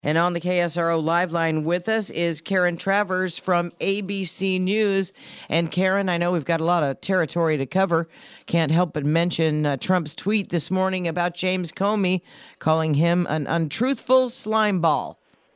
And on the KSRO Live Line with us is Karen Travers from ABC News. And Karen, I know we've got a lot of territory to cover. Can't help but mention Trump's tweet this morning about James Comey, calling him an untruthful slime ball.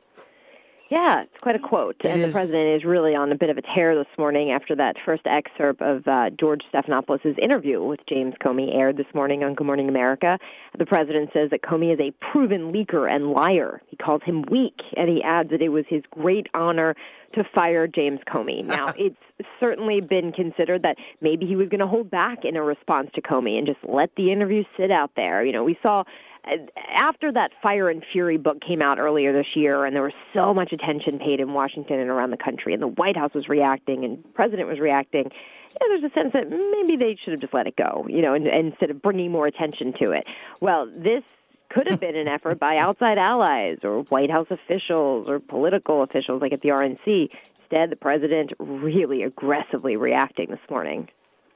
Yeah, it's quite a quote. The president is really on a bit of a tear this morning after that first excerpt of George Stephanopoulos' interview with James Comey aired this morning on Good Morning America. The president says that Comey is a proven leaker and liar. He calls him weak, and he adds that it was his great honor to fire James Comey. Now, it's certainly been considered that maybe he was going to hold back in a response to Comey and just let the interview sit out there. You know, we saw after that Fire and Fury book came out earlier this year, and there was so much attention paid in Washington and around the country, and the White House was reacting, and the president was reacting, there's a sense that maybe they should have just let it go, and instead of bringing more attention to it. Well, this could have been an effort by outside allies or White House officials or political officials like at the RNC. Instead, the president really aggressively reacting this morning.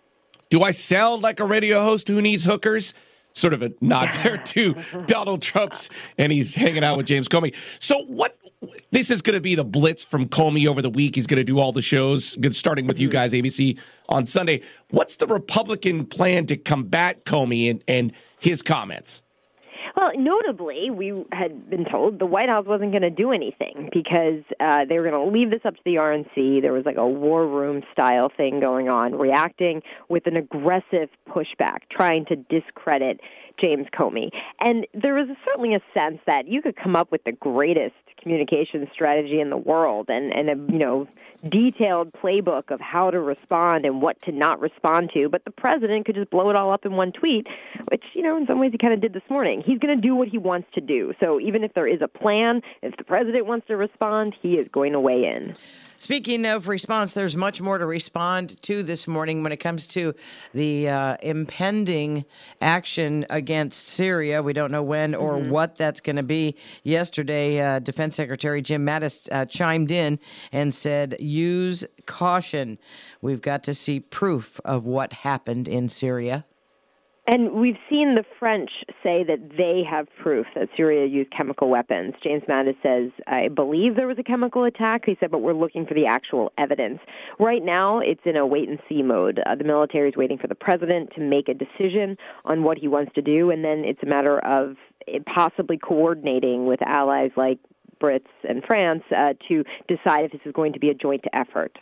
Do I sound like a radio host who needs hookers? Sort of a nod there to Donald Trump's, and he's hanging out with James Comey. So this is going to be the blitz from Comey over the week. He's going to do all the shows, starting with you guys, ABC, on Sunday. What's the Republican plan to combat Comey and his comments? Well, notably, we had been told the White House wasn't going to do anything because they were going to leave this up to the RNC. There was like a war room style thing going on, reacting with an aggressive pushback, trying to discredit James Comey. And there was certainly a sense that you could come up with the greatest communication strategy in the world and a detailed playbook of how to respond and what to not respond to, but the president could just blow it all up in one tweet, which, in some ways he kind of did this morning. He's going to do what he wants to do. So even if there is a plan, if the president wants to respond, he is going to weigh in. Speaking of response, there's much more to respond to this morning when it comes to the impending action against Syria. We don't know when or what that's going to be. Yesterday, Defense Secretary Jim Mattis chimed in and said, use caution. We've got to see proof of what happened in Syria. And we've seen the French say that they have proof that Syria used chemical weapons. James Mattis says, I believe there was a chemical attack. He said, but we're looking for the actual evidence. Right now, it's in a wait-and-see mode. The military is waiting for the president to make a decision on what he wants to do, and then it's a matter of possibly coordinating with allies like Brits and France to decide if this is going to be a joint effort.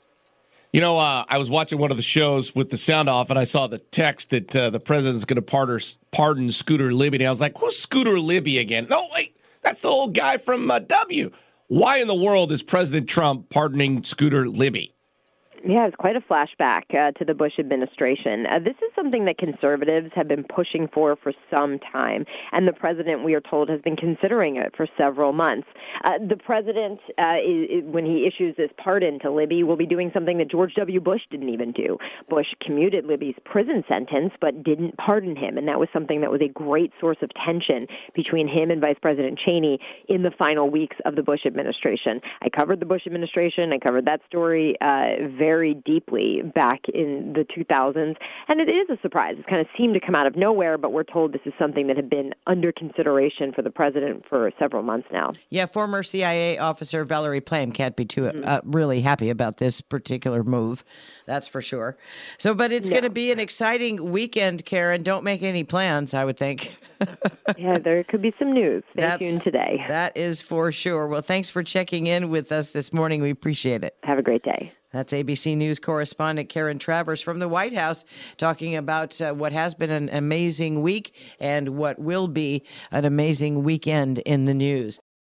I was watching one of the shows with the sound off, and I saw the text that the president's going to pardon Scooter Libby. And I was like, who's Scooter Libby again? No, wait, that's the old guy from W. Why in the world is President Trump pardoning Scooter Libby? Yeah, it's quite a flashback to the Bush administration. This is something that conservatives have been pushing for some time, and the president, we are told, has been considering it for several months. The president, when he issues this pardon to Libby, will be doing something that George W. Bush didn't even do. Bush commuted Libby's prison sentence, but didn't pardon him, and that was something that was a great source of tension between him and Vice President Cheney in the final weeks of the Bush administration. I covered the Bush administration. I covered that story very deeply back in the 2000s, and it is a surprise. It kind of seemed to come out of nowhere, but we're told this is something that had been under consideration for the president for several months now. Yeah, former CIA officer Valerie Plame can't be too really happy about this particular move. That's for sure. So, but it's going to be an exciting weekend, Karen. Don't make any plans, I would think. Yeah, there could be some news. Stay tuned today. That is for sure. Well, thanks for checking in with us this morning. We appreciate it. Have a great day. That's ABC News correspondent Karen Travers from the White House talking about what has been an amazing week and what will be an amazing weekend in the news.